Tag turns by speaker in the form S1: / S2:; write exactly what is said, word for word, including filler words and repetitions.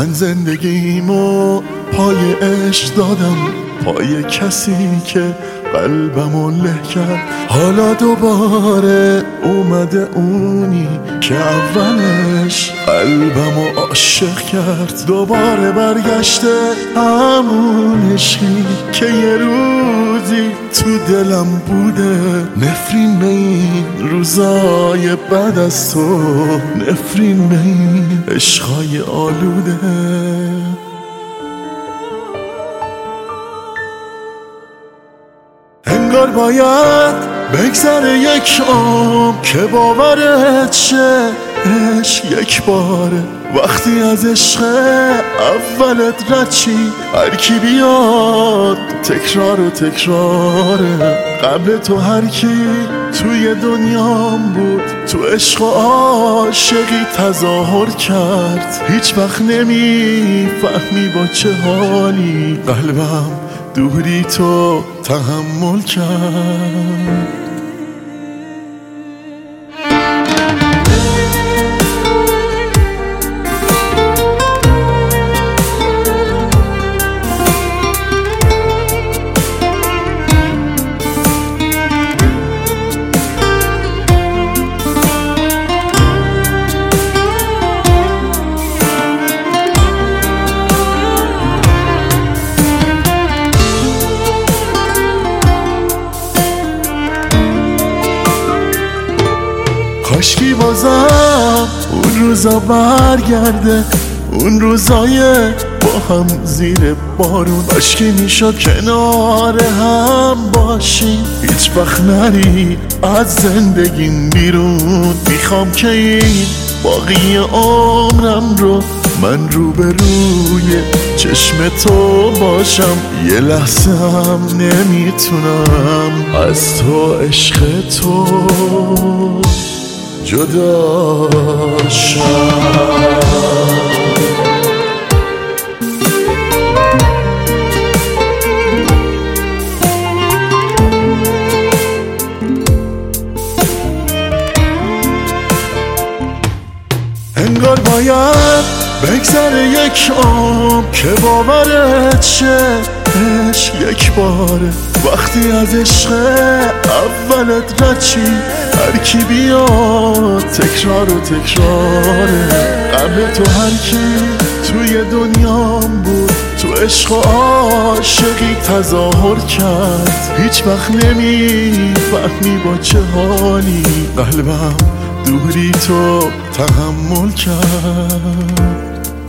S1: من زندگیمو پای عشق دادم، پای کسی که قلبمو له کرد. حالا دوباره اومده اونی که اولش قلبمو عاشق کرد. دوباره برگشته همون عشقی که یه روزی تو دلم بوده. نفرین به این روزای بعد از تو، نفرین به این عشقای آلوده. انگار باید بگذره یک عمر که باورت شه عشق یک باره. وقتی از عشق اولت رد چی، هر کی بیاد تکرار و تکراره. قبل تو هر کی توی دنیام بود، تو عشق و عاشقی تظاهر کرد. هیچ وقت نمیفهمی با چه حالی قلبم دوری تو تحمل کرد. کاشکی بازم اون روزا برگرده، اون روزای با هم زیر بارون. کاشکی میشد کنار هم باشیم، هیچ وقت نری از زندگیم بیرون. میخوام که این باقی عمرم رو من روبروی چشم تو باشم. یه لحظه هم نمیتونم از تو عشق تو جدا شم. انگار باید بگذره یک عمر که باورت شه عشق یک باره. وقتی از عشق اولت رد چی، هر کی بیاد تکرار و تکراره. قبل تو هر کی توی دنیام بود، تو عشق و عاشقی تظاهر کرد. هیچ وقت نمیفهمی با چه حالی قلبم دوری تو تحمل کرد.